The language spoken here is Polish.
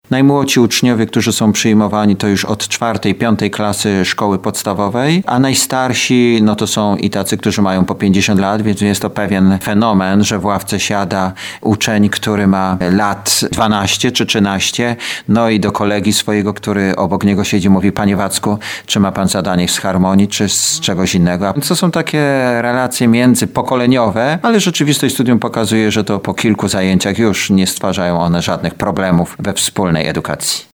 Najmłodsi uczniowie, którzy są przyjmowani, to już od 4., 5. klasy szkoły podstawowej, a najstarsi, no to są i tacy, którzy mają po 50 lat, więc jest to pewien fenomen, że w ławce siada uczeń, który ma lat 12 czy 13, no i do kolegi swojego, który obok niego siedzi, mówi: panie Wacku, czy ma pan zadanie z harmonii, czy z czegoś innego? To są takie relacje międzypokoleniowe, ale rzeczywistość studium pokazuje, że to po kilku zajęciach już nie stwarzają one żadnych problemów we wspólnej edukacji.